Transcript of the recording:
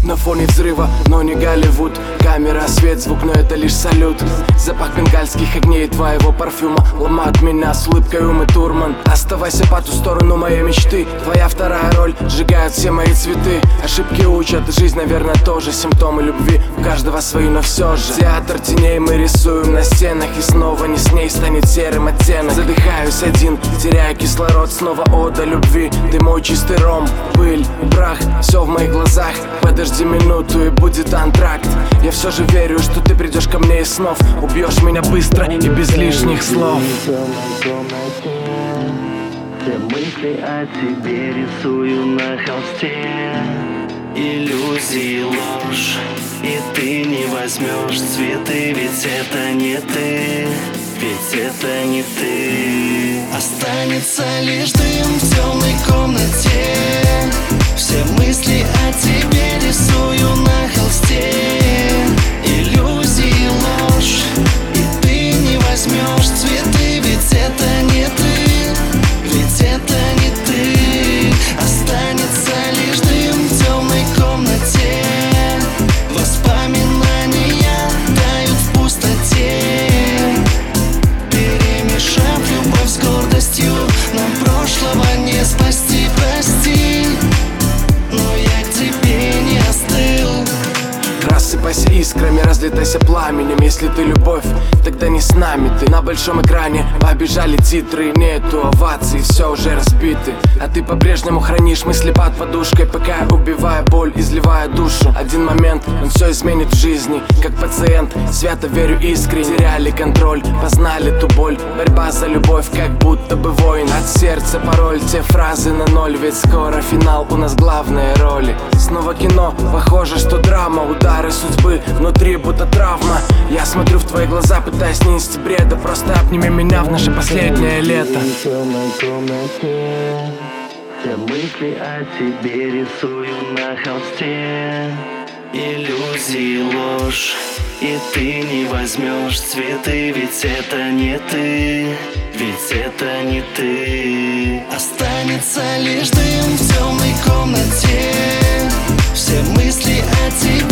на фоне взрыва, но не Голливуд. Камера, свет, звук, но это лишь салют. Запах бенгальских огней твоего парфюма ломает меня с улыбкой Умы Турман. Оставайся по ту сторону моей мечты. Твоя вторая роль сжигает все мои цветы. Ошибки учат, жизнь, наверное, тоже симптомы любви. У каждого свои, но все же театр теней мы рисуем на стенах. И снова не с ней станет серым оттенок. Задыхаюсь один, теряя кислород. Снова ода любви. Ты мой чистый ром, пыль, прах, все в моих глазах. Подожди минуту и будет антракт. Я все же верю, что ты придешь ко мне из снов. Убьешь меня быстро и без лишних слов. Все мысли о тебе рисую на холсте. Иллюзии, ложь, и ты не возьмешь цветы. Ведь это не ты, ведь это не ты. Останется лишь дым в темной комнате. Все мысли о тебе рисую на холсте. Иллюзии, ложь, и ты не возьмешь цветы. Ведь это не ты, ведь это не ты. Останется лишь дым в темной комнате. Воспоминания тают в пустоте. Перемешав любовь с гордостью, нам прошлого не спасти, прости. Но я к тебе не остыл. Рассыпайся искрами, разлетайся пламенем. Если ты любовь, тогда не с нами ты. На большом экране побежали титры. Нету оваций, все уже разбиты. А ты по-прежнему хранишь мысли под подушкой, пока я убиваю боль, изливая душу. Один момент, он все изменит в жизни. Как пациент, свято верю искренне. Теряли контроль, познали ту боль. Борьба за любовь, как будто бы воин. От сердца пароль, те фразы на ноль. Ведь скоро финал, у нас главные роли. Снова кино, похоже, что драма. Удары судьбы, внутри будто травма. Я смотрю в твои глаза, пытаясь не нести бреда. Просто обними меня в наше последнее лето. В темной комнате все мысли о тебе рисую на холсте. Иллюзии, ложь, и ты не возьмешь цветы. Ведь это не ты, ведь это не ты. Останется лишь дым в темной комнате. Все мысли о тебе